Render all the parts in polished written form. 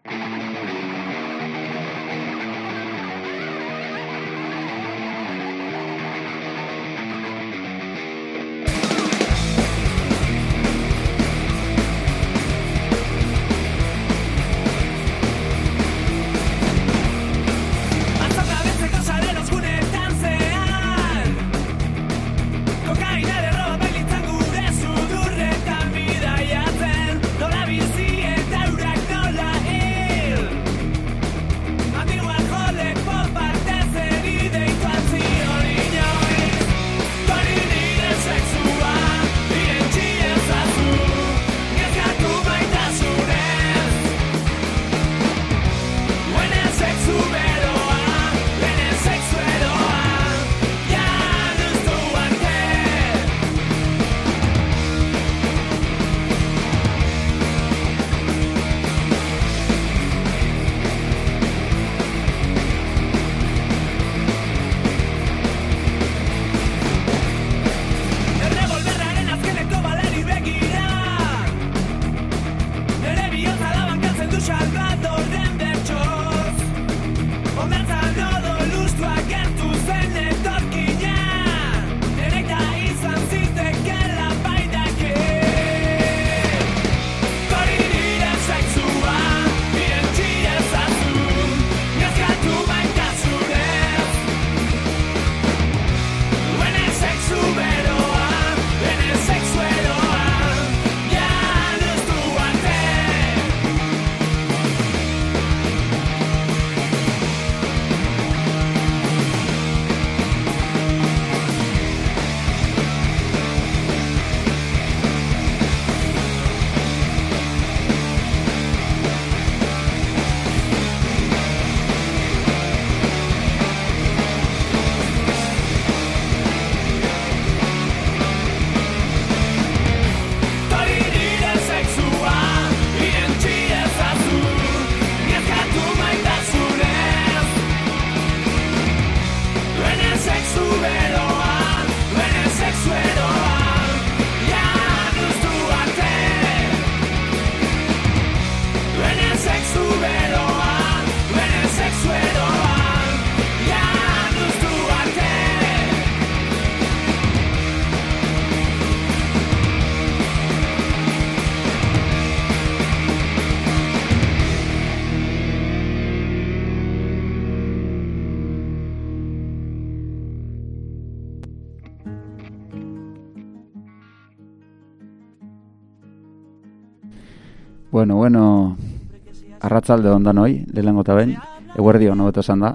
Bueno, arratzalde ondan hoi, lehenengo eta behin, eguerdi hono beto esan da,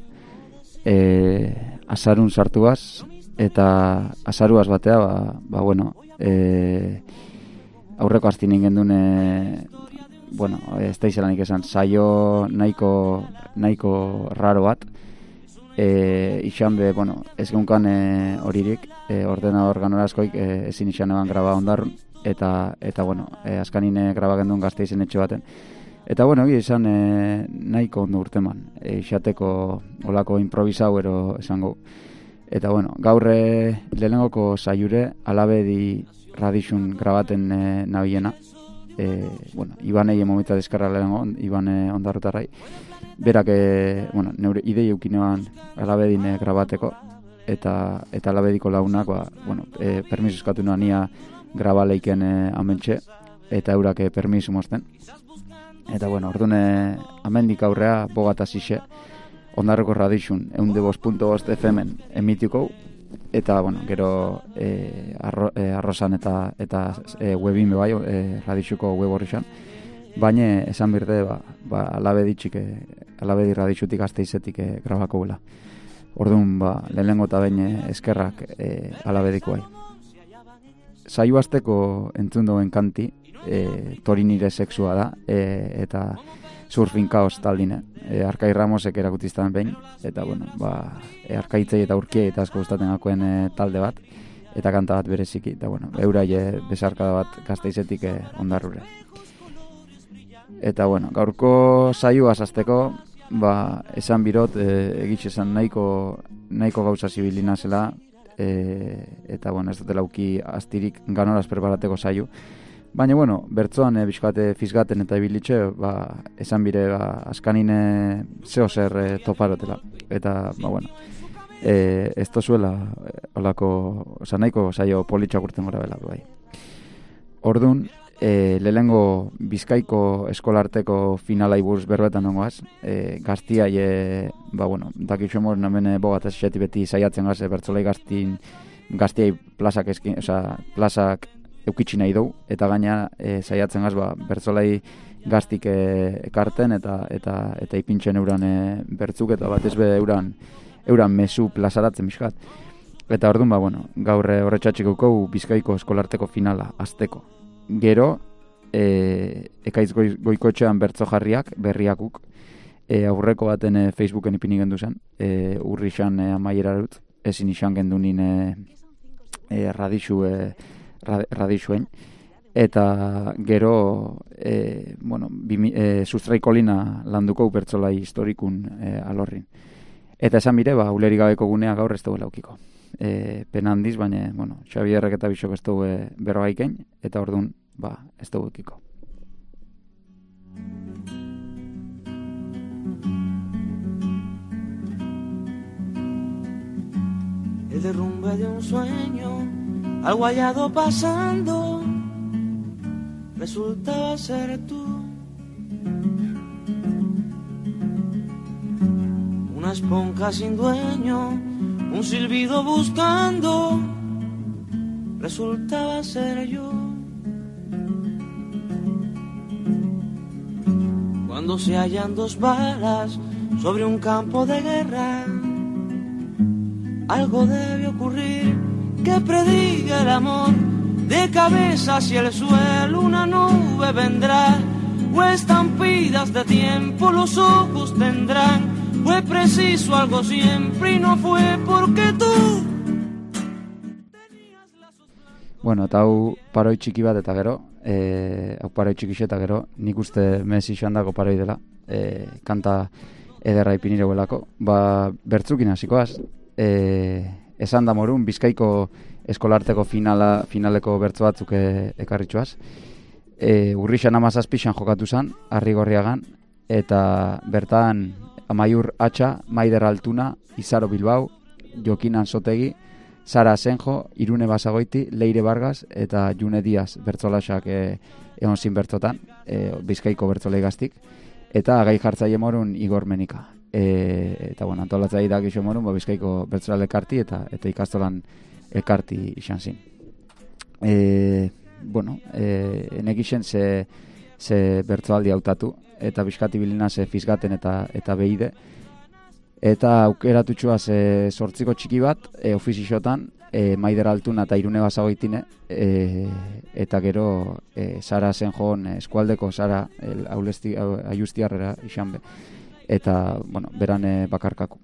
azarun sartuaz, eta azaruaz batea, aurreko aztin ingen ez da izelanik esan, saio nahiko raro bat, izan be, ez geunkan horirik, ordenador ganorazkoik ezin izan eban graba ondarrun, eta azkanine graba gendun gazte izen etxe baten. Eta izan nahiko ondo urteman, izateko olako improvisau ero esango. Eta gaur lehenengoko saiure alabedi radixun grabaten nabiena. Ibanei momenta deskarra lehenengo, Ibane ondarrutarrai. Berak, neure idei eukinean alabedine grabateko, eta alabediko launak, permiso eskatu noa nia grabaleiken amentxe, eta eurak permiso mozten. Eta ordune amendik aurrea bogata zixe ondarroko radixun 105.5 FM-en emitiko, eta gero arrosan eta webin bebai radixuko web horrexan, baina esan birte alabedi radixutik Gasteizetik grabako gula. Orduan lehenengo eta behin eskerrak alabediko bai. Saio azteko entzun doen kanti, Tori nire sexua da, eta Surfing Chaos taldine. Arkai Ramosek erakutiztan behin, eta arkaitzei eta urkiei eta asko gustaten gakoen talde bat, eta kanta bat bereziki, eta eurai besarkada bat Gasteizetik ondarrure. Eta gaurko saioaz azteko, esan birot, egitxe esan nahiko gauza zibilina zela, eta ez dut lauki astirik ganoraz preparateko saio, Baina, bueno, bertzoan bizkate fizgaten eta ibilitxe, esan bire, askanine zeo zer toparotela. Eta, bueno, ez tozuela, olako, nahiko saio politxak urten gora bela, bai. Orduan, lehengo Bizkaiko eskolarteko finalai buruz berbetan nongoaz, gaztiai, dakitxo emor, namen bogat ez beti saiatzen gaz, bertzolai gaztiai plazak eukitsi nahi dugu, eta gaina saiatzen gaz, bertzolai gaztik ekarten, eta ipintzen euran bertzuk, eta batez be euran mesu plazaratzen bizkat. Eta orduan, gaur horretxatxikoko Bizkaiko eskolarteko finala, azteko. Gero, ekaiz goikotxean bertzo jarriak, berriakuk, aurreko baten Facebooken ipini gendu zen, urri xan amaiera dut, ezin izan gendu nine radixuen, eta gero, sustraikolina landuko bertzolai historikun alorrin. Eta esan bire, uleri gabeko gunea gaur ez duela aukiko. Pena handiz, baina, Xabierrek eta Bixok ez dugu berroaikein, eta orduan, ez dugu ekiko. El derrumbe de un sueño, algo hallado pasando, resultaba ser tú. Una esponja sin dueño, un silbido buscando, resultaba ser yo. Cuando se hallan dos balas sobre un campo de guerra, algo debe ocurrir que prediga el amor. De cabeza hacia el suelo una nube vendrá, o estampidas de tiempo los ojos tendrán. Fue preciso algo siempre y no fue porque tú. Bueno, eta hau paroi txiki bat eta gero, paroi txiki eta gero, nik uste Messi joan dako paroi dela, kanta ederra ipinire guelako. Bertzukin hasikoaz, esan da morun, Bizkaiko eskolarteko finaleko bertzo batzuk ekarritxoaz. Urrixan 17 jokatu zen, Arrigorriagan, eta bertan Amaiur Atxa, Maider Altuna, Izaro Bilbao, Jokin Ansotegi, Sara Asenjo, Irune Basagoiti, Leire Vargas eta June Diaz bertzolasak egon zin bertzotan, Bizkaiko bertzolei gaztik, eta gai jartzaile morun Igor Menika. Eta antolatzai da gixo morun, Bizkaiko bertzolal elkarti eta ikastolan elkarti izan zin. Enek isen ze bertzoaldi hautatu, eta bizkati bilina ze fizgaten eta behide. Eta aukeratutxua ze sortziko txiki bat, ofizixotan, Maider Altuna eta Irune Basagoitine, eta gero Sara Asenjon eskualdeko Sara aiustiarrera izan be. Eta, beran bakarkaku.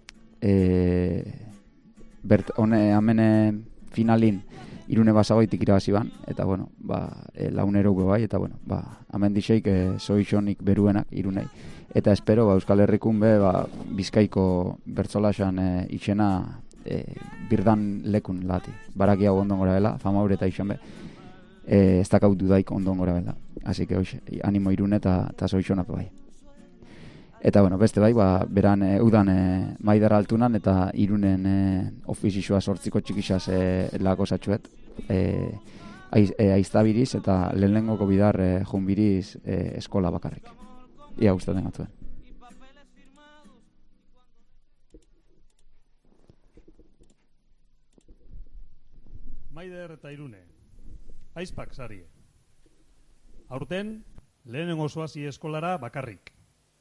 Hemen finalin Irune Basagoitik irabazi ban, eta, launero bai, eta, hemen dixeik zoixonik beruenak Irunei. Eta espero, Euskal Herrikun be, Bizkaiko bertzolasan itxena birdan lekun lati. Baraki hau ondon gora bela, fama hori eta izan be, ez dakau dudaik ondon gora bela. Así que, animo Irune eta zoixonak bai. Eta, beste bai, beran udan Maider Altunan eta Irunen ofizizua sortziko txikisaz lako zatxuet. Aiztabiriz eta lehenengoko bidar junbiriz eskola bakarrik. Ia gustatzen gatzuen. Maider eta Irune, aizpak sarie. Aurten, lehenengo zoazi eskolara bakarrik.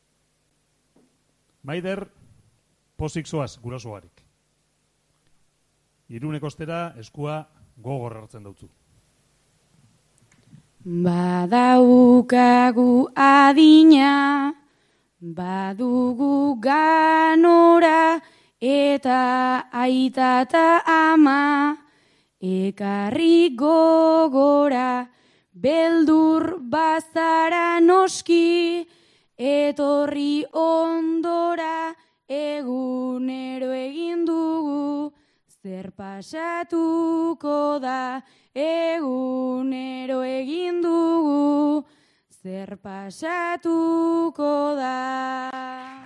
Maider, pozik zoaz gurasoarik. Irune kostera eskua gogor hartzen dautzu. Badaukagu adina, badugu ganora, eta aita eta ama, ekarri gogora, beldur bazara noski, etorri ondora, egunero egin dugu Zer pasatuko da, egunero egin dugu, zer pasatuko da.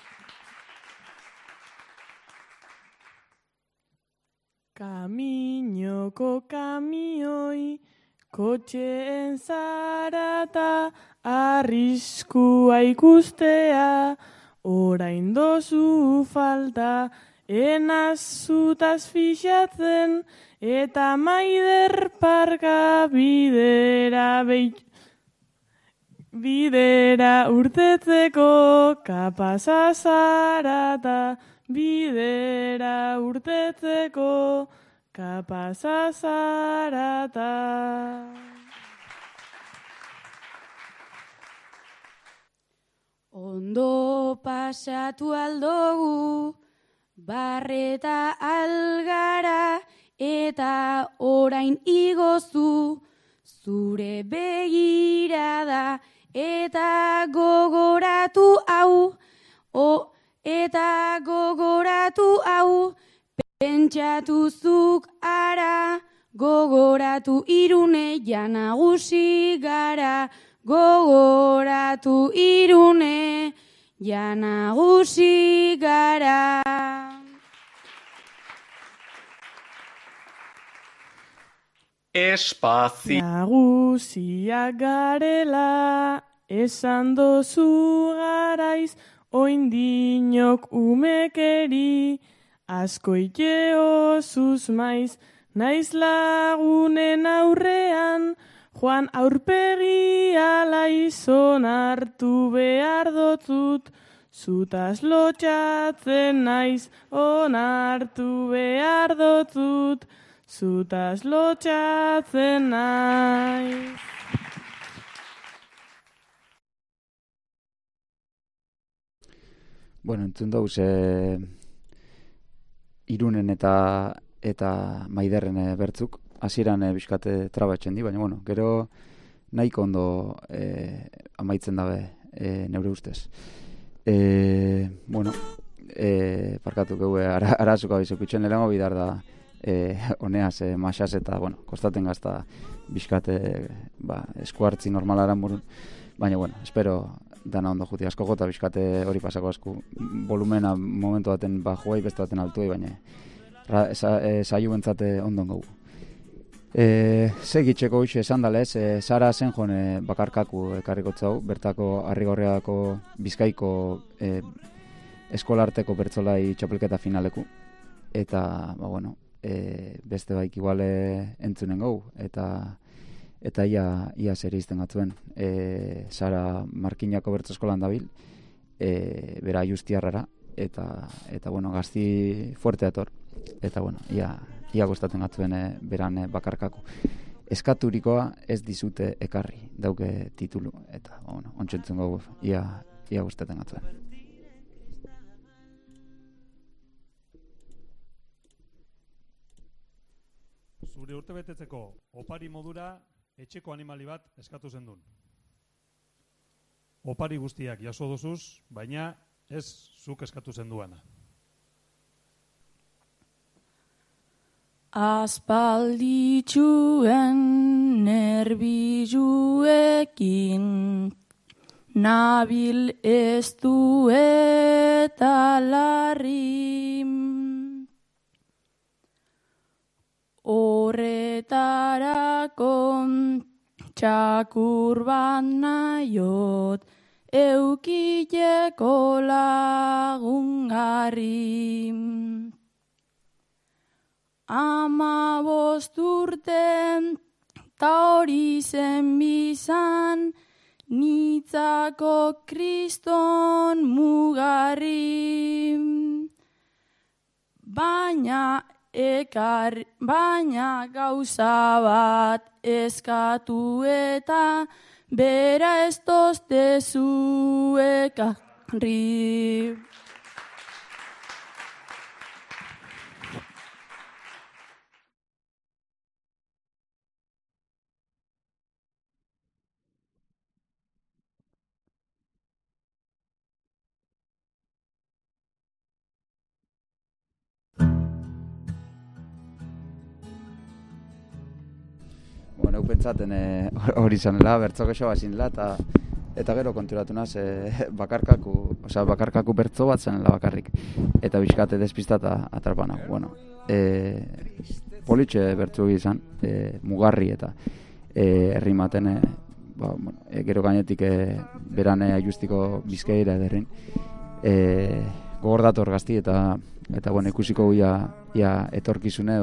Kaminoko kamioi, kotxeen zarata, arriskua ikustea, orain dozu falta, enazutaz fixatzen, eta Maider parka bidera urtetzeko, kapaza zarata, bidera urtetzeko, kapaza zarata. Ondo pasatu aldogu, Barreta Algara, eta orain igozu, zure begirada, eta gogoratu hau, eta gogoratu hau, pentsatuzuk ara, gogoratu Irune ja nagusi gara, gogoratu Irune ja nagusi gara. Nagusiak garela, esan dozu garaiz, oindinok umekeri, asko ikeozuz maiz, naiz lagunen aurrean, Juan aurpegi alaiz onartu behar dotzut, zutaz lotxatzen naiz, onartu behar dotzut, zutaz lotxatzen naiz. Bueno, entzun dauz, Irunen eta Maiderren bertzuk, hasieran bizkate trabatzen di, baina bueno, gero nahiko ondo amaitzen dabe neure ustez. Bueno, parkatu geue arazuka bizokutxen lehenko bidar da honeaz, masaz eta, bueno, kostaten gazta bizkate eskuartzi normalaran burun, baina bueno, espero dana ondo juti asko gota bizkate hori pasako asko volumena momentu baten bajuai, beste baten altuai, baina saio bentzate ondo gogu. Segitxeko hoxe esan dalez, Sara Zenjon bakarkaku ekarriko txau, bertako Arrigorriako Bizkaiko eskolarteko bertzolai txapelketa finaleku. Eta, bueno, beste baik iguale entzunen gau, eta ia zer izten gatzuen. Sara Markinako bertzo eskolan dabil, bera justiarrara, eta bueno, gazti fuerte ator. Eta, bueno, ia gustatzen gatzuen beran bakarkako. Eskaturikoa ez dizute ekarri, dauke titulu, eta, bueno, ontsentzen gau, ia gustatzen gatzuen. Zure urte betetzeko opari modura etxeko animali bat eskatu zendun. Opari guztiak jaso duzuz, baina ez zuk eskatu zenduana. Aspalditxuen nerbijuekin nabil ez du eta larrim. Horretarako txakur bat naiot eukileko lagungarri. 15 urte ta hori zen bizan, nitzako kriston mugarri. Baina gauza bat eskatu eta bera ez toztezu ekarri. Bueno, eupentzaten hori zanela, bertzo gexo bazinela, eta gero konturatu naz, bakarkaku bertzo bat zenela bakarrik. Eta bizkate despistata atrapana. Bueno, politxe bertzo izan, mugarri eta errimaten, gero gainetik berane ajustiko bizkeira ederrin. Gogor dator gazti eta bueno, ikusiko ia etorkizune,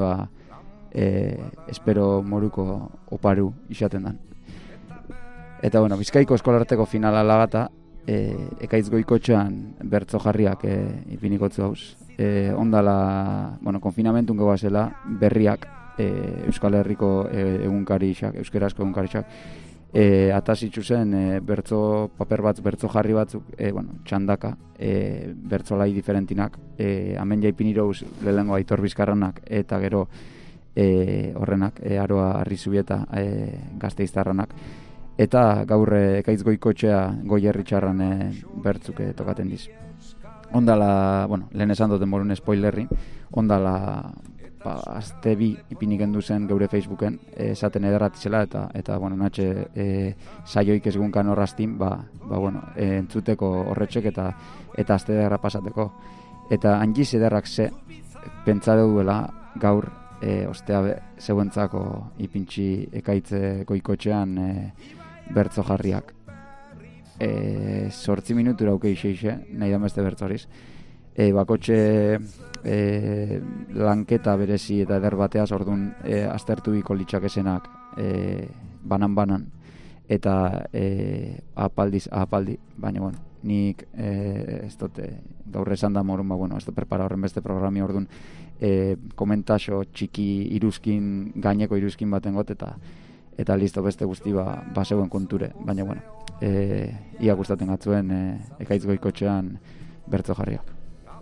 espero moruko oparu izaten dan. Eta bueno, Bizkaiko eskolarteko finala lagata, ekaitz goikotxean bertzo jarriak ipiniko hauz. Ondala, bueno, konfinamentun goazela berriak Euskal Herriko egunkarixak, euskerazko egunkarixak, atazitzu zen bertzo paper bertzo jarri batzuk, txandaka, bertzolai diferentinak, hemen jaipinirouz lehengo Aitor Bizkarranak eta gero horrenak, Aroa Arrizubieta Gazteiztarranak, eta gaur ekaitz goikotxea Goierritxarran bertzuk tokaten diz. Ondala, bueno, lehen esan duten borun spoilerri, ondala azte bi ipinik endu zen geure Facebooken, esaten ederratzela eta bueno, natxe saioik ez gunkan horraztin, bueno, entzuteko horretxek eta azte ederra pasateko. Eta hangiz ederrak pentsa duela gaur ostea zeuentzako ipintxi ekaitze goikotxean bertzo jarriak. 8 minutura auke ixe, nahi da beste bertzoriz. Bakotxe lanketa berezi eta eder bateaz, orduan aztertu biko litxakesenak banan eta apaldi, baina bueno, nik ez dute gaur esan da morun, bueno, ez dut prepara horren beste programi, orduan komentaxo txiki iruzkin, gaineko iruzkin baten got eta listo beste guzti zeuen konture, baina bueno, ia gustaten gatzuen ekaitz goikotxean bertzo jarriak.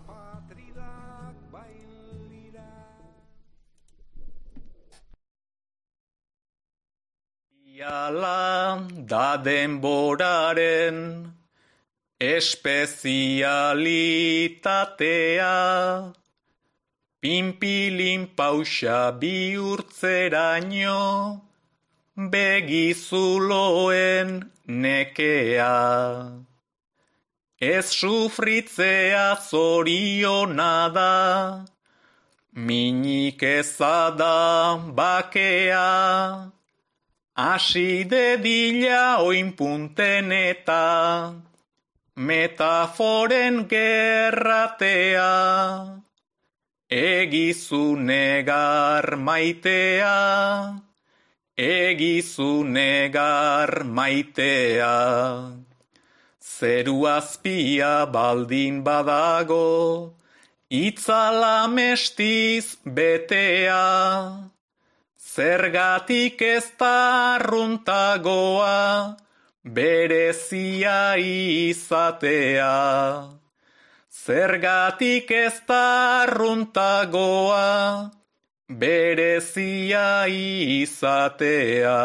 Iala da denboraren espezialitatea, pinpilin pausa bihurtzeraino, begizuloen nekea. Ez sufritzea zoriona da, minik ezada bakea, hasi dedila oinpunten eta metaforen gerratea, egizunegar maitea, egizunegar maitea. Zeru azpia baldin badago, itzala mestiz betea, zergatik ez da arruntagoa, berezia izatea. Zergatik ez da arruntagoa, berezia izatea.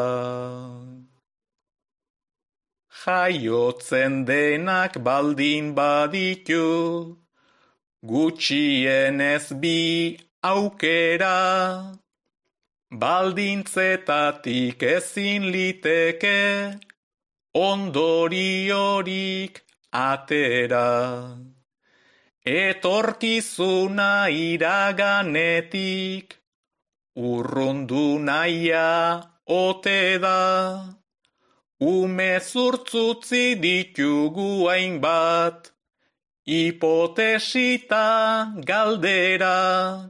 Jaiotzen denak baldin baditu, gutxienez bi aukera, baldintzetatik ezin liteke, ondoriorik atera. Etorkizuna iraganetik, urrundu nahia ote da, umezurtzutzi ditugu hainbat, hipotesita galdera,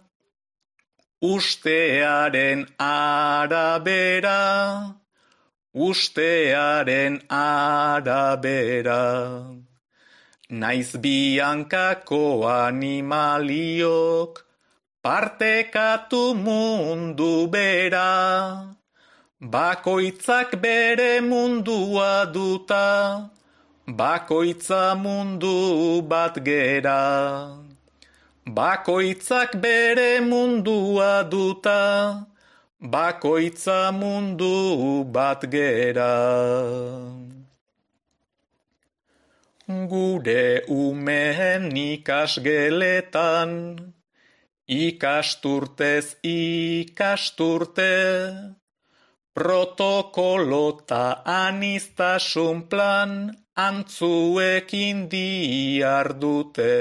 ustearen arabera, ustearen arabera. Naiz biankako animaliok, partekatu mundu bera, bakoitzak bere mundua duta, bakoitza mundu bat gera. Bakoitzak bere mundua duta, bakoitza mundu bat gera. Gure umeen ikasgeletan, ikasturtez ikasturte, Protokolota aniztasun plan antzuekin diardute.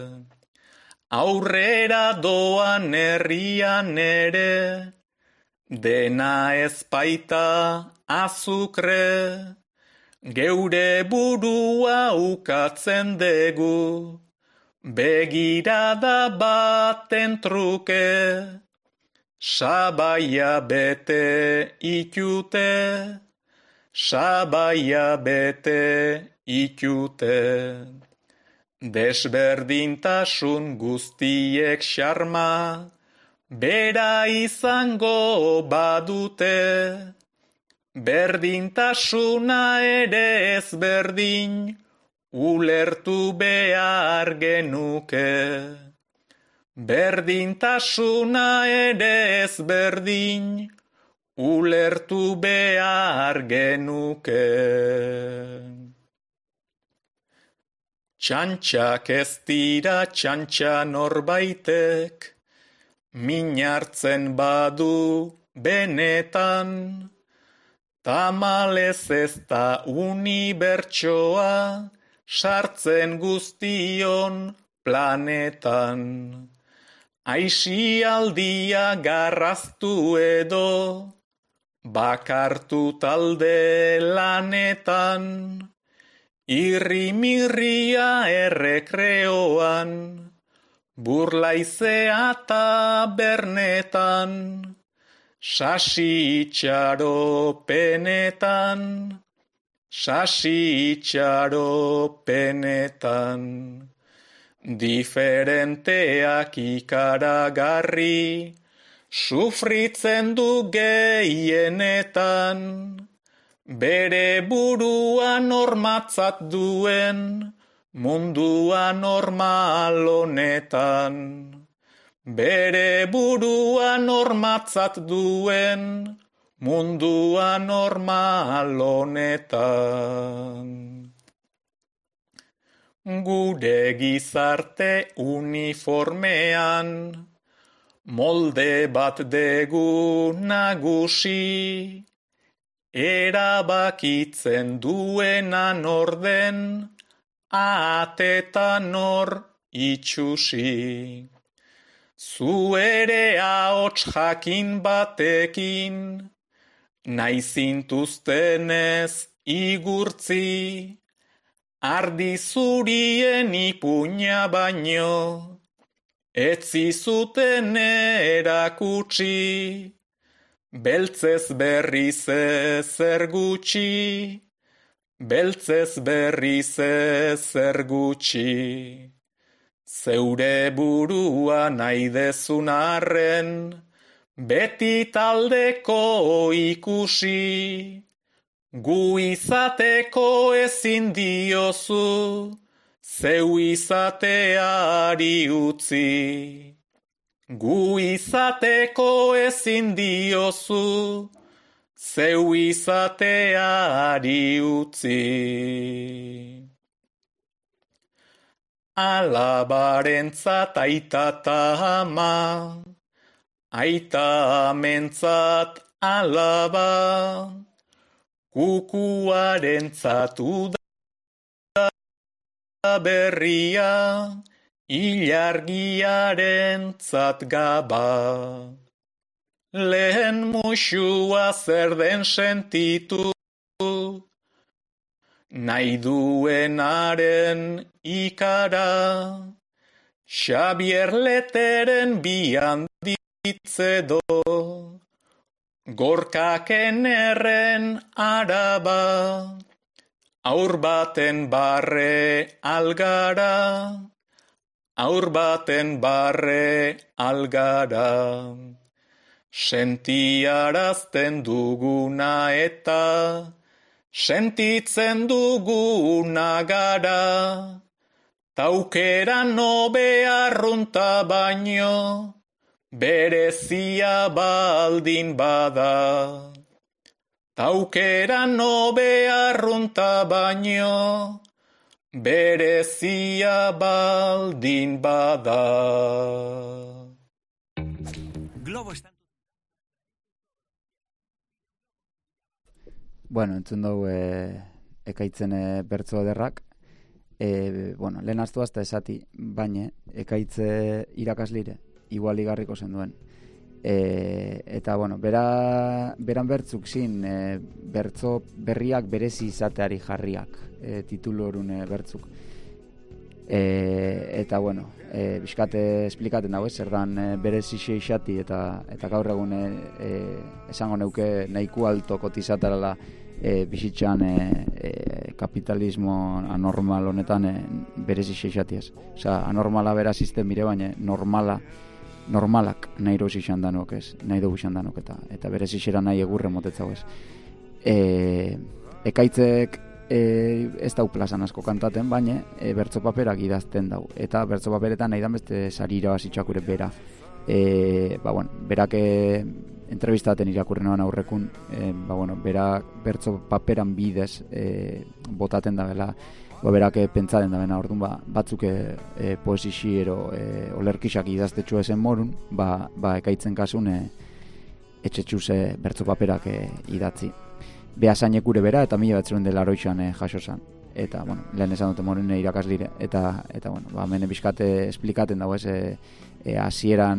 Aurrera doan herrian ere, dena ezpaita azukre, geure burua ukatzen dugu, begirada baten truke, sabaia bete itute, sabaia bete itute. Desberdintasun guztiek xarma, bera izango badute, berdintasuna ere ezberdin, ulertu behar genuke. Berdintasuna ere ezberdin, ulertu behar genuke. Txantxak ez dira txantxa norbaitek, min hartzen badu benetan, tamalez ez da unibertsoa sartzen guztion planetan. Aisialdia garraztu edo, bakartu talde lanetan, irrimirria errekreoan, burlaizea tabernetan, sasi itxaropenetan, sasi itxaropenetan. Diferenteak ikaragarri, sufritzen du gehienetan, bere burua normatzat duen, mundua normal honetan. Bere burua normatzat duen, mundua normal honetan. Gure gizarte uniformean, molde bat degu nagusi, erabakitzen duenan orden, atetan hor itxusi. Zu ere ahots jakin batekin, nahi zintuztenez igurtzi, ardi zurien ipuña baino, etzi zuten erakutsi, beltzez berriz ezer gutxi, beltzez berriz ezer gutxi. Zeure burua nahi dezun arren, beti taldeko ikusi, gu izateko ezin diozu, zeu izateari utzi. Gu izateko ezin diozu, zeu izateari utzi. Alabarentzat aita ta ama, aita amentzat alaba, kukuarentzat uda berria, ilargiarentzat gaba. Lehen muxua zer den sentitu, nahi duenaren ikara, Xabier Leteren bianditzedo, gorkaken erren araba, aur baten barre algara, aur baten barre algara. Sentiarazten duguna eta sentitzen duguna gara, taukeran nobe arrunta baino, berezia baldin bada. Taukeran nobe arrunta baino, berezia baldin bada. Globo está Bueno, entzun dugu ekaitzen bertso ederrak. Lehen astu azta esati, baina ekaitze irakaslire, igual igarriko zen duen. Eta, beran bertzuk zin, bertzo berriak berezi izateari jarriak, titulu horun bertzuk. Eta, bizkate esplikaten dago, zer dan berezi xeixati eta gaur egun esango neuke nahiku alto kotizatarala bizitzan kapitalismo anormal honetan berezi xeixatiaz. Osa, anormala bera zizten bire, baina normalak nahi dozi izan danok ez, nahi dugu izan danok eta berezi xera nahi egurre motetzau ez. Ekaitzek ez dau plazan asko kantaten, baina bertso paperak idazten dau. Eta bertso paperetan nahi dan beste sari irabazitxakure bera. Berak entrevistaten irakurrenoan aurrekun, berak bertso paperan bidez botaten da bela, berak pentsaten da bena, orduan batzuk poesixi olerkisak idaztetxu ezen morun, ekaitzen kasun etxetxuze bertso paperak idatzi. Behazainek bera eta 1980 jaso zan. Eta, lehen esan dute moren irakaslire. Eta hemen bizkate esplikaten dago ez, hasieran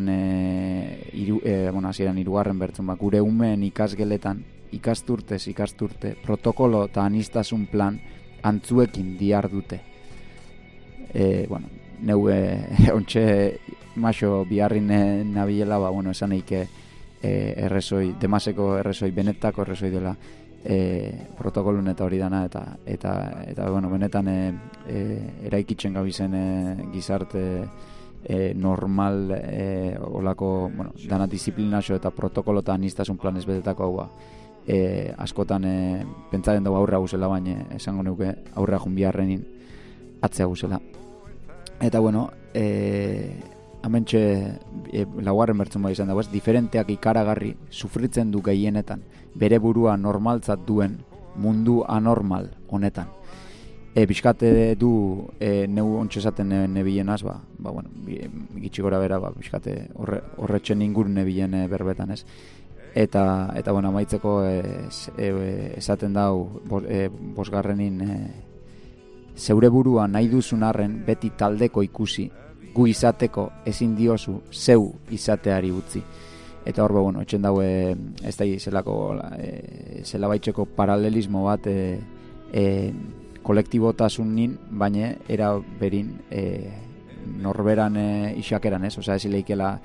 hirugarren bertzun, gure umeen ikasgeletan, ikasturte, protokolo eta anistasun plan antzuekin dihar dute. Neu ontxe maso biharrin nabilela, esan eike demaseko errezoi, benetako errezoi dela, protokolun eta hori dana eta benetan eraikitzen gabizen gizarte normal olako dana disiplinaxo eta protokolo eta anistasun planez betetako haua askotan pentsaren dugu aurra guzela, baina esango neuke aurra jun biharrenin atzea guzela. Eta hamentxe laugarren bertzun bai izan dago ez, diferenteak ikaragarri sufritzen du gehienetan, bere burua normaltzat duen mundu anormal honetan. Bizkate du neu ontsa esaten nebilenaz, gitxi gora bera, bizkate horretxen ingurun nebilen berbetan ez. Eta amaitzeko esaten dau bosgarrenin zeure burua nahi duzun arren beti taldeko ikusi, gu izateko ezin diozu zeu izateari utzi. Eta hor etxen daue ez da zela baitzeko paralelismo bat kolektibotasunin, baina era berin norberan isakeran ez, ez ileikela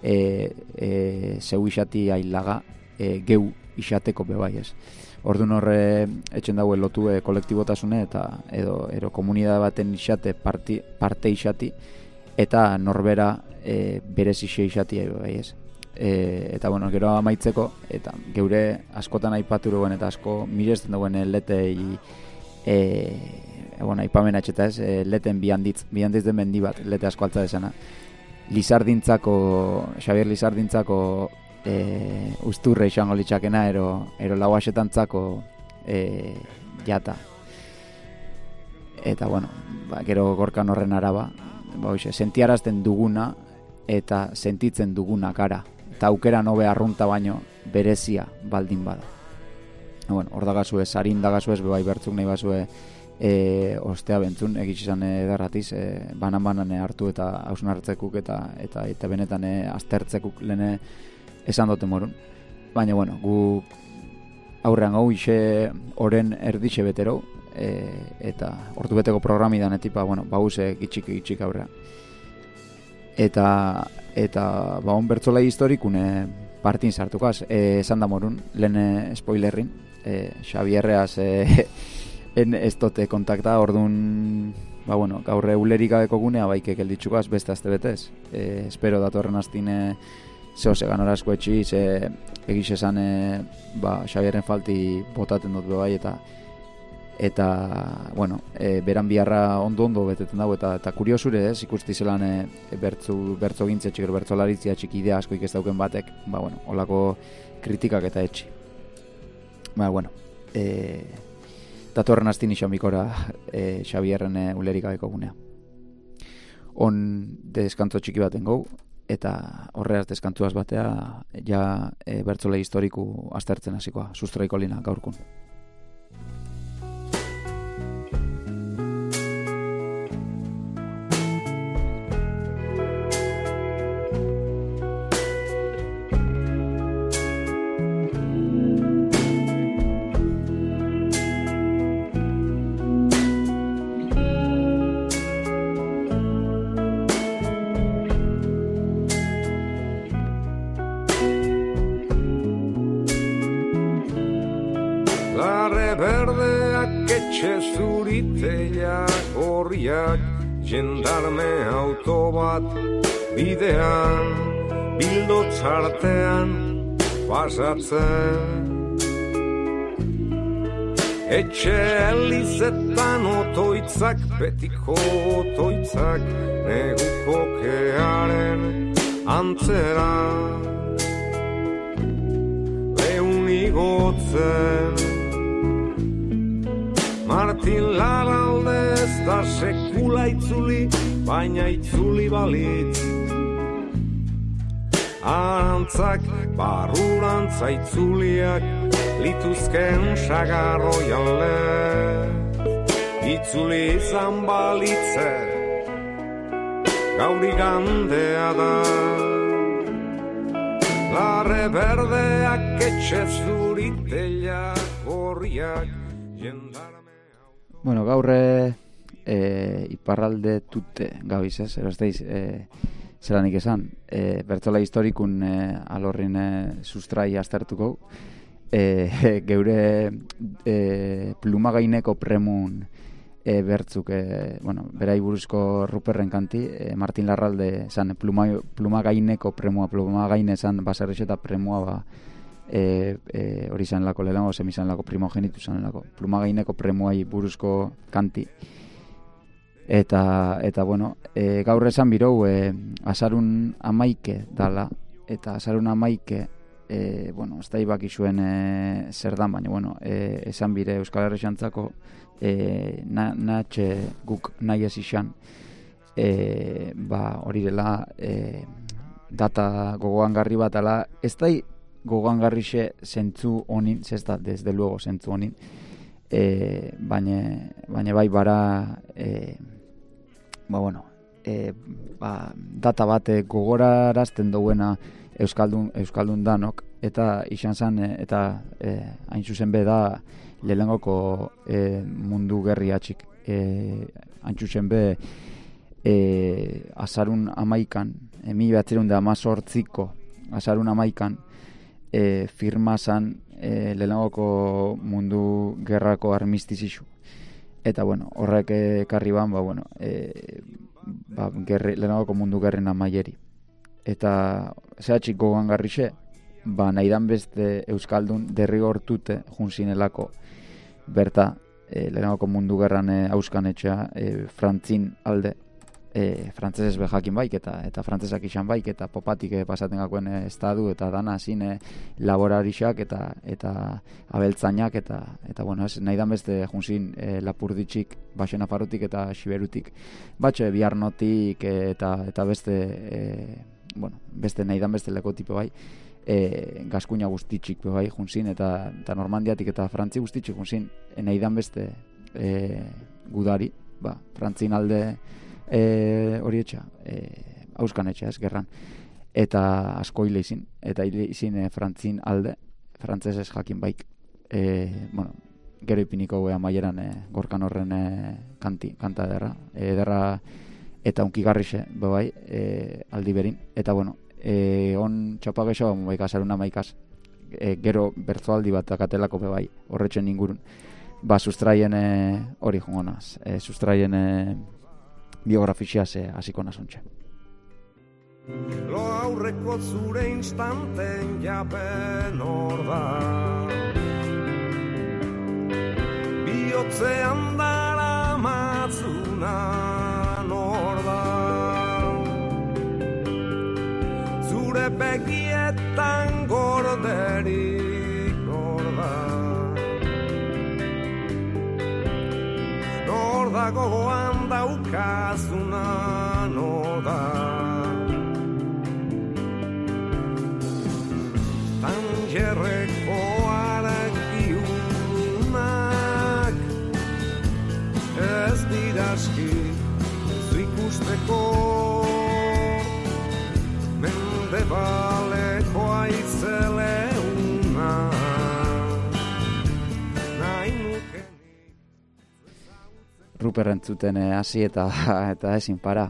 zeu isati ailaga geu isateko bebai ez. Orduan horre etxen daue lotu kolektibotasune eta edo komunidade baten isate parte isati eta norbera berez isati bebai ez. Eta gero amaitzeko eta geure askotan aipatu duen eta asko miresten duen letei aipamen atxeta ez, leten bihanditz den mendi bat, lete asko altza desena. Xabier Lizardintzako usturre izango litzakena ero lauaxetantzako jata. Eta gero gorkan horren araba, sentiarazten duguna eta sentitzen duguna gara. Eta aukera nobe arrunta baino berezia baldin bada. Hor dagazue, sarin dagazue, bebai bertzuk nahi bazue ostea bentzun, egitxizan edarratiz, banan hartu eta hausun hartzekuk eta benetan aztertzekuk lehen esan dute morun. Baina, gu aurrean gau ixe oren erdixe betero, eta ordu beteko programidan etipa, bauze gitxik aurrean. Eta on bertzolai historikune partin sartukaz, esan da morun, lehen spoilerrin, Xabierreaz ez dote kontakta, orduan, gaur ulerik gabeko gunea baike gelditxukaz beste azte betez. Espero datorren aztine zehose ganorazko etxi, egiz esan Xabierren falti botaten dut bebai, eta beran biharra ondo beteten dago, eta kuriosure ez, ikusti zelan bertzo gintzetxik, bertzolaritza txik idea asko ikez dauken batek, olako kritikak eta etxi. Datorren aztin izan bikora Xabierren ulerik gabeko gunea. On deskantzo txiki baten gau, eta horreaz deskantzuaz batea ja bertzole historiku aztertzen hasikoa, sustraiko lina gaurkun. zuriteak horriak, jendarme auto bat bidean, bildo txartean pasatzen. Etxe elizetan otoitzak, betiko otoitzak, neguko kearen antzera. Leun igotzen, Martin Larralde ez da sekula itzuli, baina itzuli balitz. Arantzak, barrurantza itzuliak, lituzken sagarroi alde. Itzuli izan balitze, gauri gandea da. Larre berdeak, etxe zuriteak, gorriak, jendarme... Bueno, gaurre iparralde tute gabiz, ez? Erosteiz, zelanik esan. Bertzola historikun alorrin sustrai aztertuko. Geure plumagaineko premun bertzuk, berai buruzko Ruperren kanti, Martin Larralde zan plumagaineko premua, plumagaine zan baserriz eta premua hori zan lako lehenko, semizan lako primogenitu zan lako, plumagaineko premuai buruzko kanti. Eta gaur esan birou, azarun amaike dala, eta azarun amaike, ez da ibaki zuen zer dan, baina, esan bire Euskal Herri xantzako nahatxe guk nahi ez izan, hori dela data gogoangarri bat, ala, ez da gogoangarrixe zentzu honin, zesta, desde luego zentzu honin, baina bai bara, data bat gogorarazten duena Euskaldun danok, eta izan zen, eta hain zuzen be da lehenengoko mundu gerri atxik. Hain zuzen be azarun amaikan, 1918ko azarun amaikan firma zen lehenengoko mundu gerrako armistizizu. Eta horrek ekarri ban, lehenengoko mundu gerren amaieri. Eta zehatxik gogoan garrixe, nahidan beste Euskaldun derrigortute junzinelako berta, lehenengoko mundu gerran hauskan etxea, frantzin alde, frantzesez behakin baik, eta frantzesak izan baik, eta popatik pasaten gakoen estadu, eta dana zine laborarixak, eta abeltzainak, eta nahidan beste junzin lapurditxik, Baxen Afarotik eta Xiberutik, batxe biarnotik, eta beste... beste nahidan beste leko tipe bai, Gaskuña guztitxik bai junzin, eta Normandiatik eta Frantzi guztitxik junzin, nahidan beste gudari, Frantzin alde hori etxa, hauskan etxa ez, gerran, eta asko hile izin, eta hile izin Frantzin alde, frantzesez jakin baik, gero ipiniko amaieran gorkan horren kanta ederra, eta unkigarrixe, bai, aldi berin. Eta, on txapagexo, azarun amaikaz, gero bertzoaldi bat akatelako, bai, horretxen ingurun, sustraien hori jongonaz, sustraien biografixiaz hasiko nazontxe. Lo aurreko zure instanten japen hor da, bihotzean dara matzuna, zure begietan gorderik nor da gogoan daukazuna nor da tangerreko arakiunak ez diraski ikusteko mendebaleko aizeleuna nahi nukenik Ruperren zuten hasi eta ezin para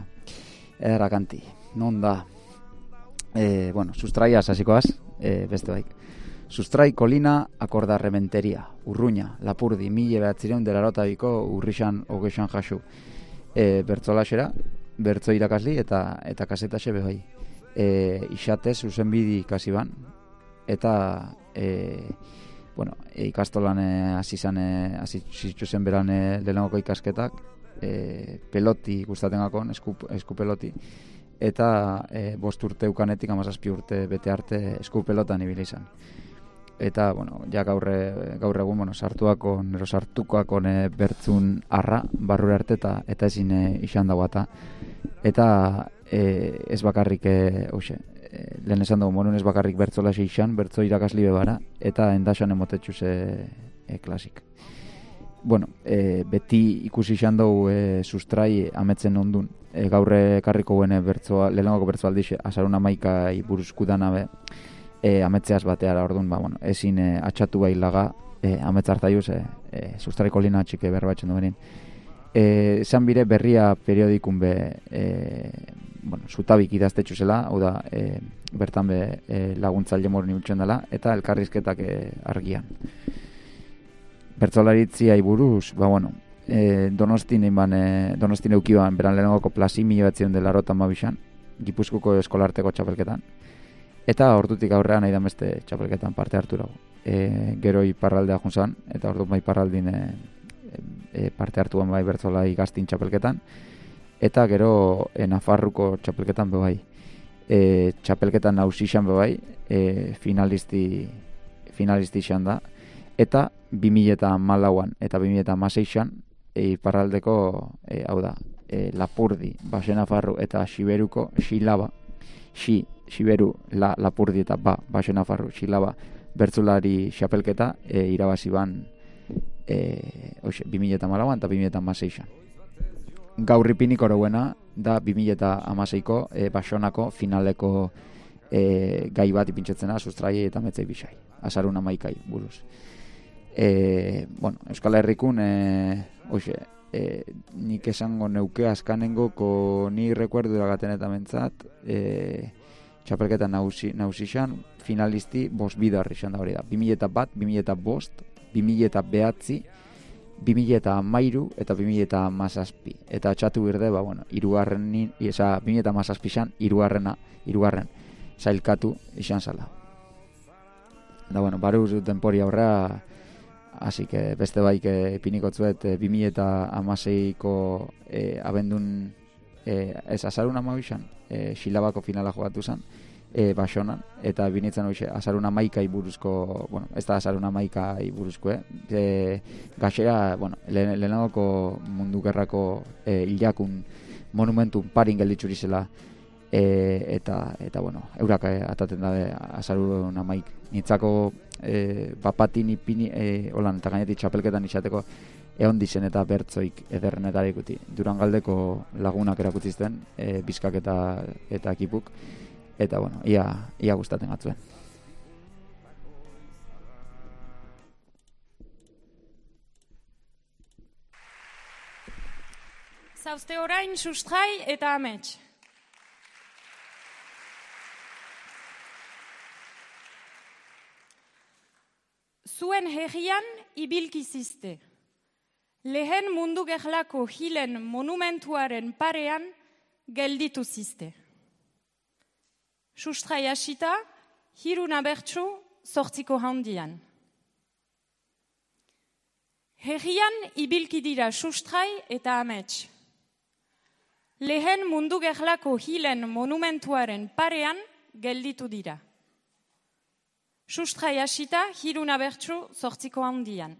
errakanti, non da sustraiaz hasikoaz, beste baik Sustrai kolina akorda rementeria, Urruña, Lapurdi, 1982ko urrixan hogexan jasu. Bertzolaxera, bertzo irakasli eta kasetaxe behoi. Ixate zuzenbidi ikasi ban, eta ikastolan hasi zituzen beran lehenagoko ikasketak, peloti gustaten gakon, esku peloti, eta 5 urte ukanetik 17 urte bete arte esku pelotan ibili izan. Eta, ja gaur egun, sartukoako bertzun arra, barrura arte eta ezin izan dago eta ez bakarrik, lehen esan dugu, monun ez bakarrik bertzola izan, bertzo irakasli bebara, eta endaxan emotetxuz klasik. Beti ikusi izan dugu sustrai ametzen ondun, gaur ekarriko guen lehenagoko bertzo aldixe, azaruna maikai buruzku danabe, ametzeaz bateara, orduan, ezin atxatu bai laga, ametzartaiuz, sustraiko lina atxike berra batzen duenin. Zan bire berria periodikun zutabik idaztetxu zela, hau da, bertan laguntzaile moru nimutxen dela, eta elkarrizketak argian. Bertzolaritzia buruz, Donostin eukiban, beran lehenagoko plasi 1982an, Gipuzkoako eskolarteko txapelketan, eta ordutik aurrean nahi dameste txapelketan parte hartu dago. Gero iparraldea junzan, eta orduan iparraldin parte hartuan bai bertzolai gaztin txapelketan, eta gero Nafarruko txapelketan bebai. Txapelketan nausixan bebai, finalisti izan da, eta 2014an eta 2016an iparraldeko, hau da, Lapurdi, Baxe Nafarru eta Xiberuko Xilaba, Xiberu, Lapurdi eta Baxe Nafarru, Xilaba, bertzulari xapelketa irabazi ban 2014an eta 2016an. Gaur ipinik oroguena da 2016ko Baxonako finaleko gai bat ipintxetzena sustrai eta metzei bisai, azaruna maikai buruz. Euskal Herrikun nik esango neuke azkanengoko ni rekuerdu eragaten eta mentzat txapelketa nausixan finalisti 5 bidar izan da hori da. 2001, 2005, 2009, 2013 eta 2017. Eta atxatu birde, 2017an, irugarren zailkatu izan zala. Da, baruz denpori aurra, así que beste baik pinikotzuet 2016ko abendun azarun amabixan, Xilabako finala jogatu zen, Baxonan, eta binitzen hoxe azarun amaikai buruzko, ez da azarun amaikai buruzko, gaxera, lehenagoko mundu gerrako hilakun monumentun parin gelditzuri zela, eta eurak ataten da azarun amaik. Nitzako bapatin ipini, holan, eta gainetik txapelketan izateko, egon dizen eta bertzoik ederrenetara ikuti. Durangaldeko lagunak erakutzizten, bizkak eta ekipuk, eta ia gustaten gatzuen. Zauzte orain sustrai eta amets. Zuen herrian ibilki zizte. Lehen mundu gerlako hilen monumentuaren parean gelditu zizte. Sustrai hasita, hiruna bertsu 8 handian. Herrian ibilki dira sustrai eta amets. Lehen mundu gerlako hilen monumentuaren parean gelditu dira. Sustrai hasita, hiruna bertsu 8 handian.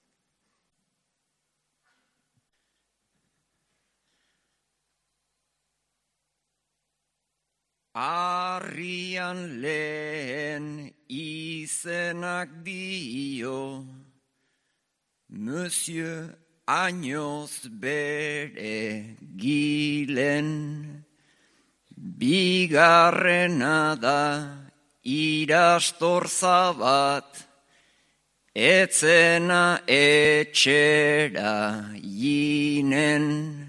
Arrian lehen izenak dio, Monsieur Añoz bere gilen, bigarrena da irastorza bat, etzena etxera jinen,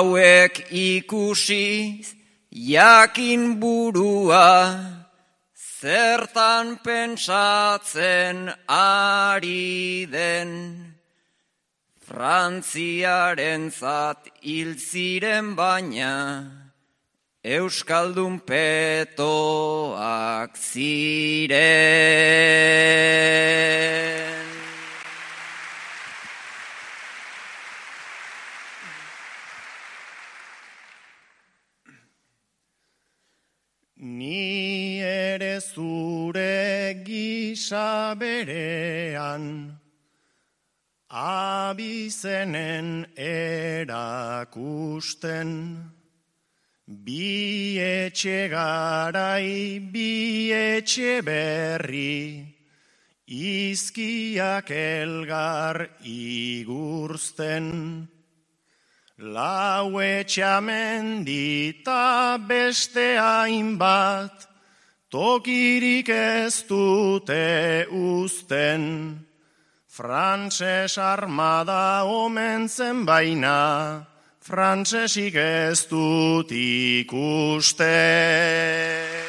hauek ikusiz, jakin burua, zertan pentsatzen ari den, Frantziarentzat hil ziren baina, Euskaldun petoak ziren. Ni ere zure gisa berean, abizenen erakusten, bi etxe garai, bi etxe berri, izkiak elgar igursten. Lau etxamendita beste hainbat, tokirik ez dute uzten. Frantses armada omen zen baina, frantsesik ez dut ikusten.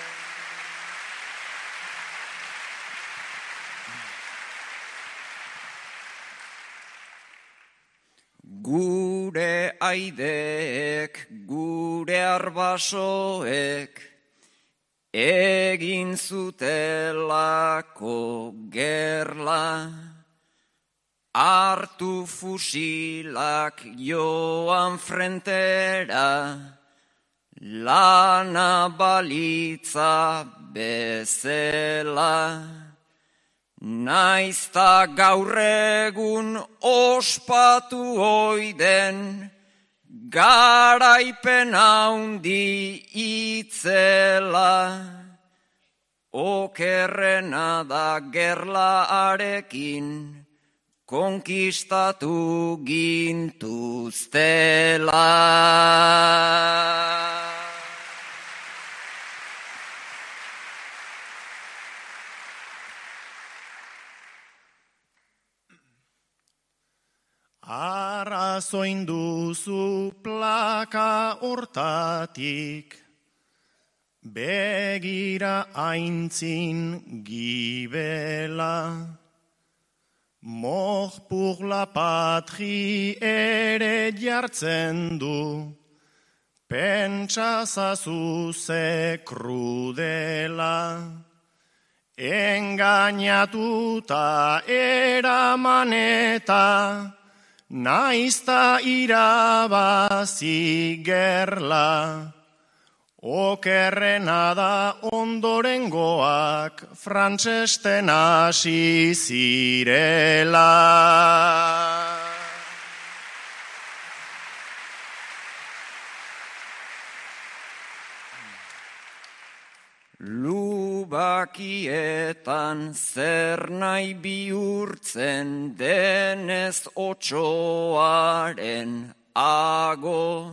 Gure aideek, gure arbasoek, egin zutelako gerla, hartu fusilak joan frentera, lana balitza bezala. Naizta gaur egun ospatu oiden, garaipen haundi itzela. Okerrena da gerlaarekin, konkistatu gintuztela. Arrazoin duzu plaka hortatik, begira aintzin gibela. Mort pour la patrie ere jartzen du, pentsazazu ze krudela. Engainatuta eramaneta, naizta irabazi gerla, okerrena da ondorengoak frantsesten hasi zirela. Lubakietan zer nahi bihurtzen denez Otsoaren ago,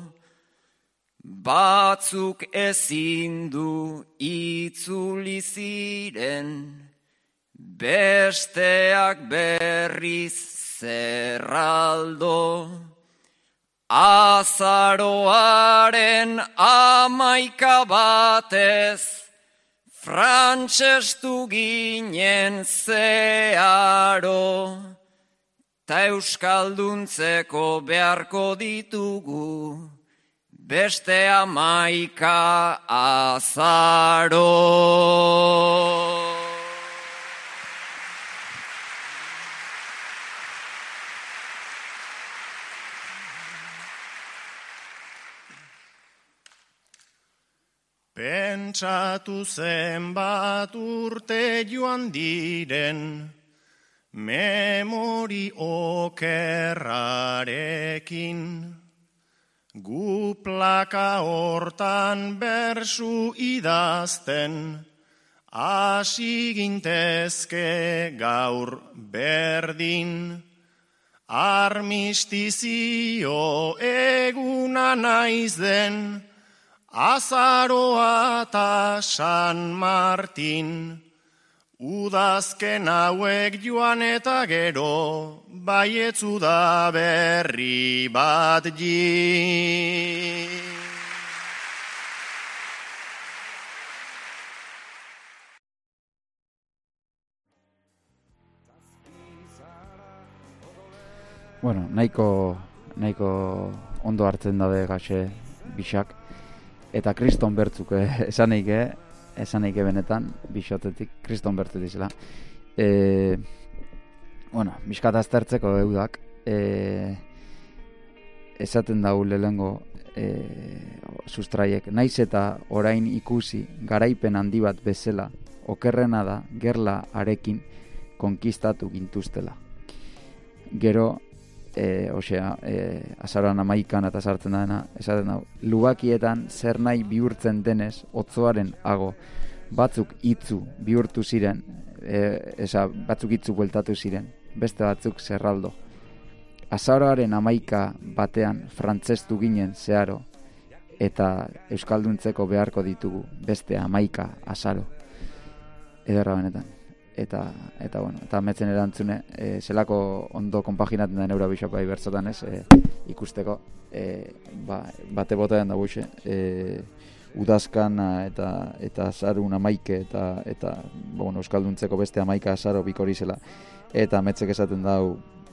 batzuk ezin du itzuli ziren, besteak berriz zerraldo. Azaroaren 11 batez, frantsestu ginen zeharo, ta euskalduntzeko beharko ditugu, beste 11 azaro. Pentsatu zenbat urte joan diren, memori okerrarekin. Gu plaka hortan bersu idazten, hasi gintezke gaur berdin. Armistizio eguna naiz den, Azaroa eta San Martin, udazken hauek joan eta gero, baietzu da berri bat ji. Bueno, nahiko ondo hartzen dabe gaxe bixak, eta kriston bertzuk esaneike benetan, bixotetik kriston bertu dizela. Bueno, bizkat aztertzeko eudak, esaten dau lehengo sustraiek, naiz eta orain ikusi garaipen handi bat bezala, okerrena da gerla arekin konkistatu gintuztela. Gero, azaroan 11 eta sartzen dena, esaten dau, lubakietan zer nahi bihurtzen denez, otzoaren hago, batzuk itzu bihurtu ziren, batzuk itzu bueltatu ziren, beste batzuk zerraldo. Azaroaren 11 batean frantzestu ginen zeharo, eta euskalduntzeko beharko ditugu beste 11 azaro. Ederra benetan. Eta bueno, eta metzen erantzune, zelako ondo konpaginatzen den Eurobixokoa ibertzotan ez, ikusteko, bate botean da buxe, udazkana eta azarun 11 eta bueno, euskalduntzeko beste 11 azaro bikori zela, eta metzek esaten dau,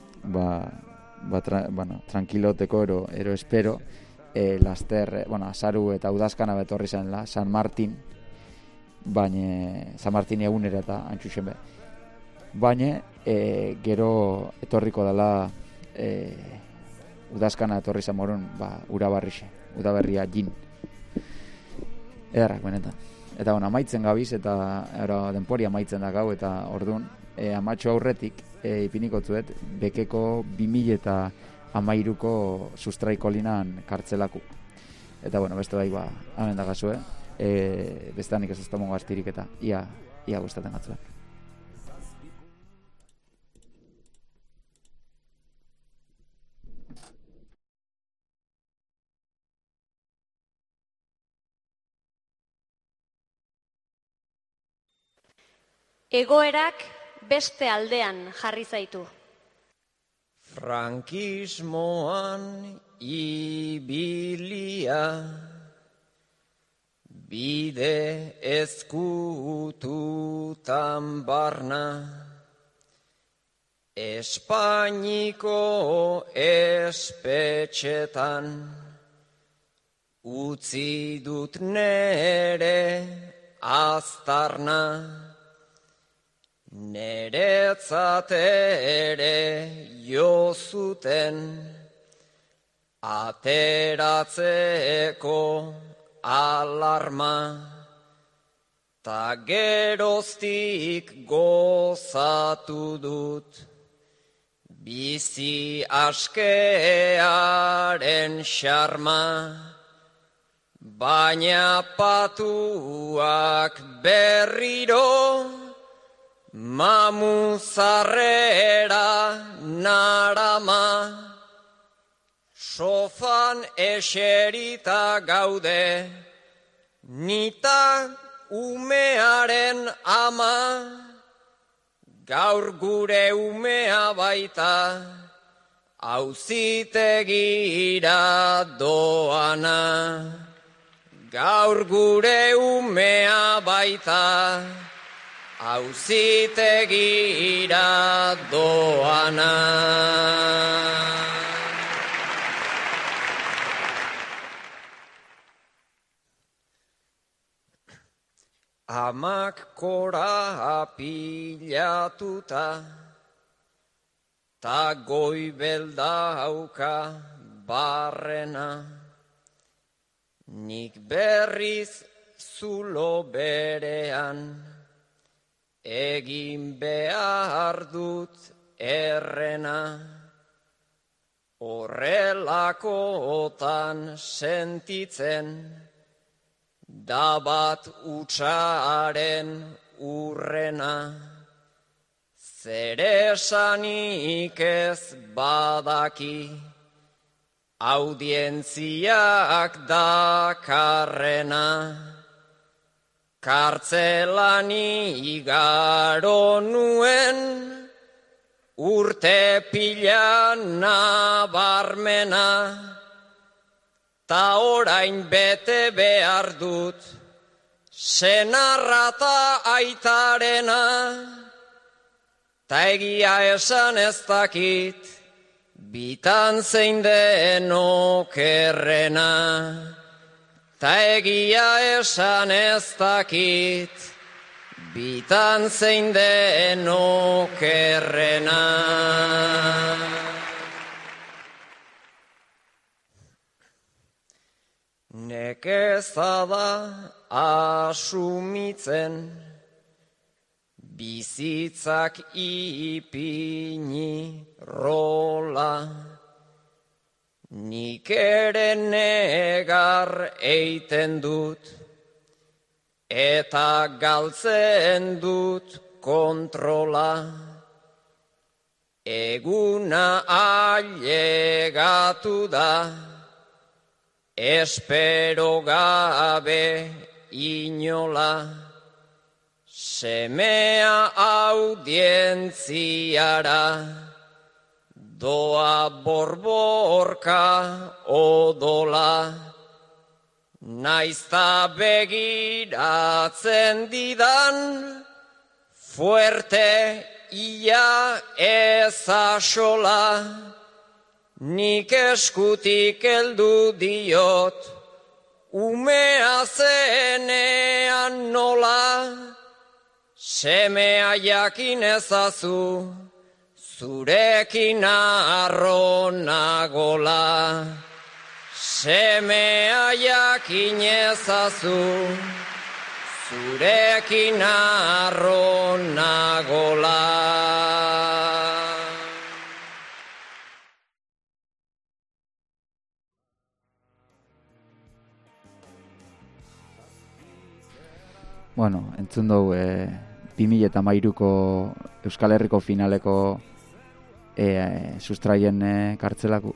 tranquiloteko ero espero, laster, azaru eta udazkana betorri zenla, San Martin, baina San Martin egunera eta antxuxen be. Baina gero etorriko dela udazkana etorri zen morun, urabarrixe, udaberria jin. Ederrak benetan. Eta bueno, amaitzen gabiz eta denpori amaitzen da gau eta orduan amatxo aurretik ipiniko zuet bekeko 2013ko sustraiko linan kartzelaku. Eta bueno, beste bai hemen da gazue. Besteanik ez eztamongo astirik eta ia gustaten gatzuen. Egoerak beste aldean jarri zaitu. Frankismoan ibilia, bide ezkututan barna, Espainiko espetxetan, utzi dut nere aztarna, neretzat ere jo zuten, ateratzeko alarma, ta geroztik gozatu dut, bizi askearen xarma, baina patuak berriro, mamuzarrera narama, sofan eserita gaude, nita umearen ama, gaur gure umea baita, auzitegira doana. Gaur gure umea baita, auzitegira doana. Amak kora pilatuta, ta goibelda hauka barrena, nik berriz zulo berean, egin behar dut errena, horrelakotan sentitzen, da bat utsaren urrena, zeresanik ez badaki, audientziak dakarrena, kartzelan igaro nuen, urte pila nabarmena, ta orain bete behar dut, senarra ta aitarena, ta egia esan ez dakit, bitan zein den okerrena, ta egia esan ez dakit, bitan zein den okerrena. Nekeza da asumitzen, bizitzak ipini rola, nik ere negar eiten dut, eta galtzen dut kontrola, eguna ailegatu da, espero gabe inola, semea audientziara, doa borborka odola, naizta begiratzen didan, fuerte ia ezasola, nik eskutik heldu diot, umea zenean nola, semea jakin ezazu, zurekin arro nagola. Semea jakin ezazu, zurekin arro nagola. Bueno, entzun dugu 2013ko Euskal Herriko finaleko sustraien kartzelako.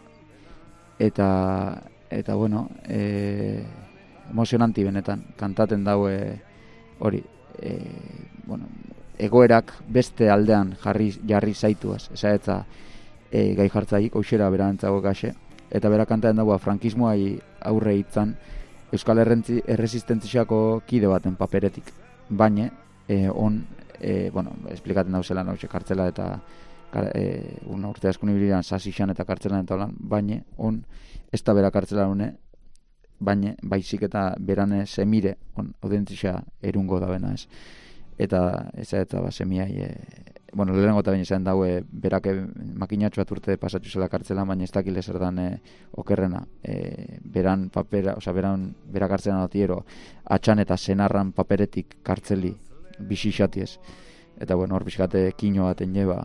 Eta bueno, emozionanti benetan, kantaten daue hori, bueno, egoerak beste aldean jarri zaituaz, ezaetza gai jartzaik, hoxera berantzago gaxe, eta bera kantaten dagoa frankismoai aurre hitzan Euskal Erresistentziako kide baten paperetik, baina bueno, esplikaten dauzela nauze kartzela eta urte asko nibilidan sasixan eta kartzelan eta holan, baina ez da bera kartzela hone, baina baizik eta berane semire audentzia erungo da bena ez. Eta semiai, bueno, lehenengo eta baina izan daue berak makinatxo bat urte pasatxu zela kartzela, baina ez dakile zer dan okerrena. Beran papera, bera kartzelan otiero, atxan eta senarran paperetik kartzeli bisixatiez. Eta bueno, hor bizkate kino baten jeba,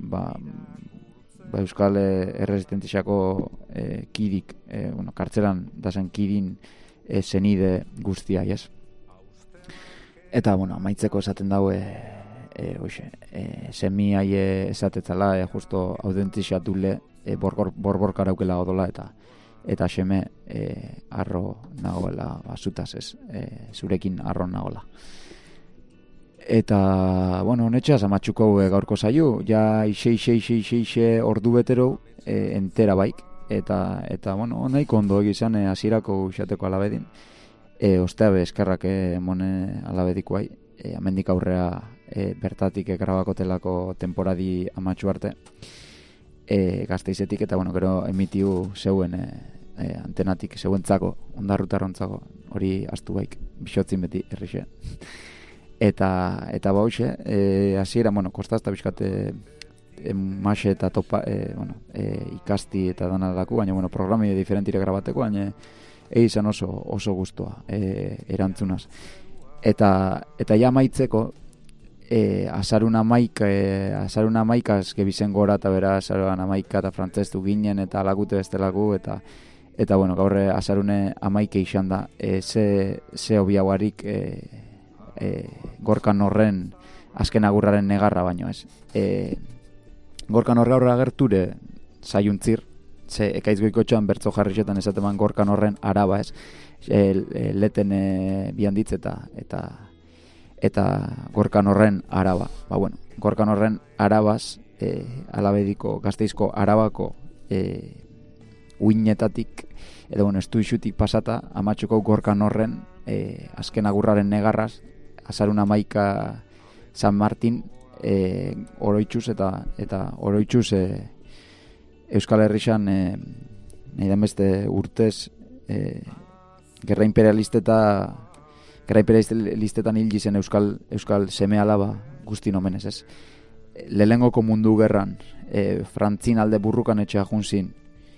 Euskal Erresistentziako kidik, kartzelan dazen kidin zenide guztia, yes? Eta, bueno, amaitzeko esaten daue, semiai esatetzala, justo audentzia dule, borborka raukela odola, eta seme arro nagoela basutaz, ez, zurekin arro nagoela. Eta, bueno, honetxeaz amatxuko gaurko zaio, ja ixe ordu betero entera baik, eta bueno, nahiko ondo egizan hasierako usateko alabedin. Osteabe eskerrak emone alabediko bai, amendik aurrea bertatik grabakotelako temporadi amatxu arte, Gasteizetik, eta bueno, gero emitiu zeuen antenatik, zeuentzako, ondarrutarrontzako, hori astu baik, bisotzin beti errixe. Eta bauxe, hasiera, bueno, kostazta bizkate mase eta topa, ikasti eta danadaku, baina, bueno, programi diferentire grabateko, baina izan oso guztua erantzunaz. Eta ja maitzeko, azaruna maikaz gebizen gora, eta bera azaruna maika eta frantzestu ginen, eta alagute bestelaku, eta bueno, gaurre azarune amaike izan da, ze obiaguarik, Gorkan horren azken agurraren negarra baino ez. Gorkan horre aurra gerture zaiuntzir, ze ekaizgoiko txoan bertzo jarrixetan esateman Gorkan horren araba ez, leten bianditz eta Gorkan horren araba. Bueno, Gorkan horren arabaz, alabediko, Gasteizko arabako uinetatik, edo bueno, estuixutik pasata, amatxuko Gorkan horren azken agurraren negarraz, azaruna maika San Martin oroitxuz eta oroitxuz Euskal Herrixan nahi den beste urtez gerra imperialistetan hil gizen euskal seme alaba guztin omenez, ez? Lehenengoko mundu gerran Frantzin alde burrukan etxea junzin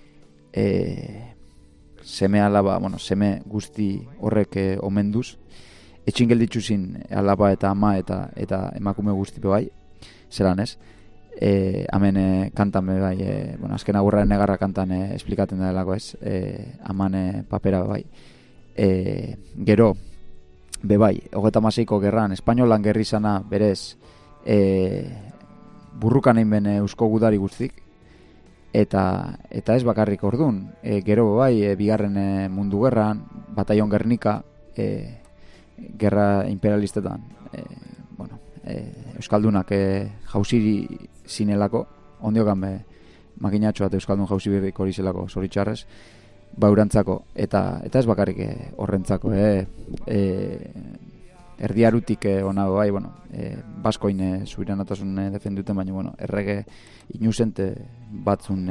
seme alaba, seme guzti horrek omenduz, etxin gelditxuzin alaba eta ama eta emakume guzti bai, zelan ez? Hemen kantan bai, azken agurraren negarra kantan esplikaten da delako ez, aman papera bai. Gero, bai, 36ko gerran, espainolan gerri zana berez burrukan egin ben eusko gudari guztik, eta ez bakarrik ordun, gero bai, bigarren mundu gerran, bataion Gernika, gerra imperialistetan, euskaldunak jauziri zinelako, ondiokan makinatxo bat euskaldun jauzi birrik hori zelako, zoritxarrez, baurantzako, eta ez bakarrik horrentzako, erdiarutik onago bai, baskoin zubiranatasun defenduten, baina, errege inusente batzun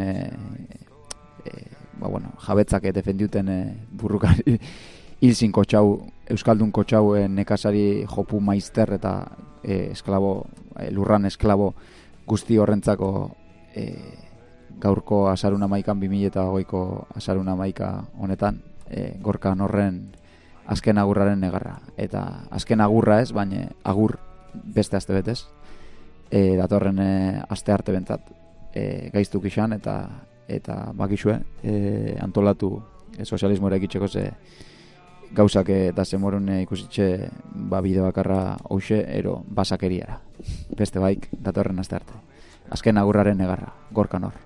jabetzak defenduten burrukari hilzin kotxau, euskaldun kotxau nekazari jopu maizter eta lurran esklabo guzti horrentzako gaurko asarun amaikan 2008ko asarun amaika honetan gorkan horren azken agurraren negarra. Eta azken agurra ez, baina agur beste aste betez, datorren aste arte bentzat gaiztuk izan eta bakizue antolatu sozialismo eraikitxeko gauzak eta zemorun ikusitxe bide bakarra hoxe, ero basakeriara. Beste baik, datorren aste arte. Azken agurraren negarra, gorkan hor.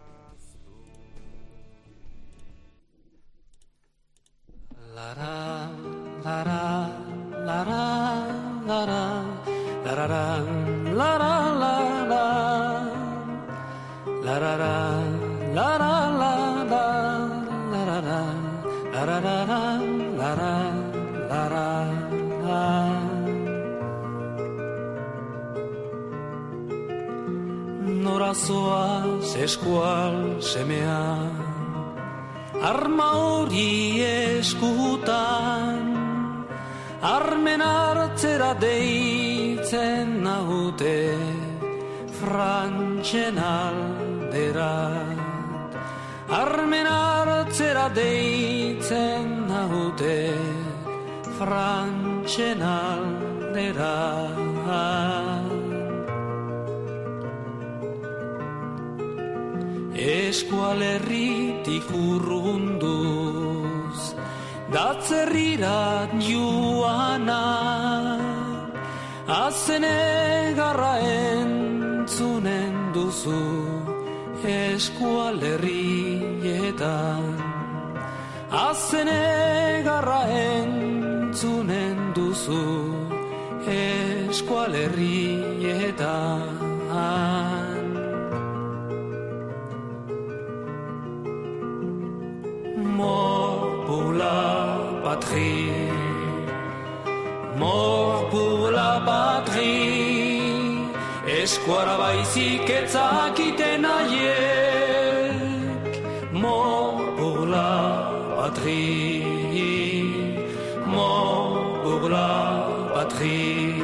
Norazoaz eskual semea, arma hori eskutan, armen hartzera deitzen naute frantxen alderat. Armen hartzera deitzen naute frantxen alderat. Eskualerritik urrunduz datzerrirat joana, azene garra entzunen duzu eskualerrietan. Azene garra entzunen duzu eskualerrietan. Mort pour la patrie, mort pour la patrie, eskuara baizik etzakiten haiek. Mort pour la patrie, mort pour la patrie,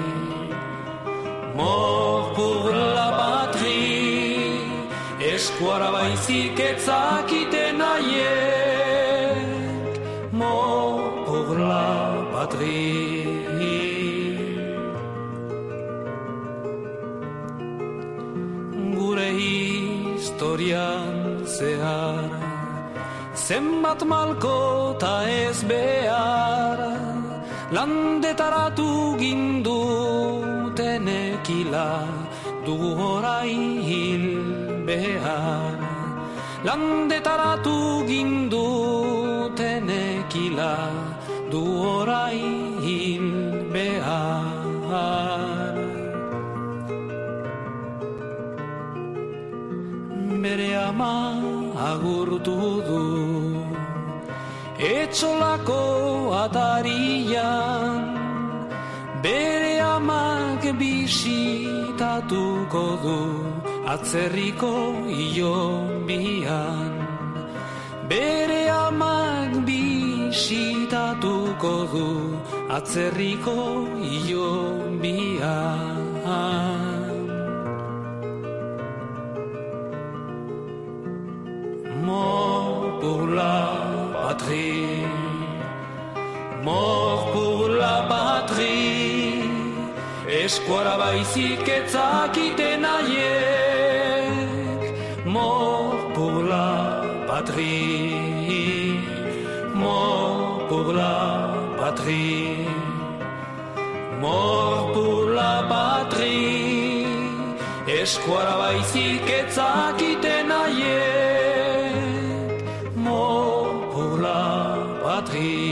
mort pour la patrie, eskuara baizik etzakiten haiek. Mort pour la patrie. Gure historian zehar, zenbat malko ta ez behar, landetaratu ginduten ekila dugu orai hil behar. Landetaratu ginduten ekila du orai hil behar. Bere ama agurtu du etxolako atarian, bere amak bisitatuko du atzerriko ilonbian, bere amak bisitatuko du atzerriko ilonbian. Mort pour la patrie, mort pour la patrie, eskuara baizik etzakiten haiek. Mort pour la patrie, mort pour la patrie, mort pour la patrie, eskuara baizik etzakiten haiek. Mort pour la patrie.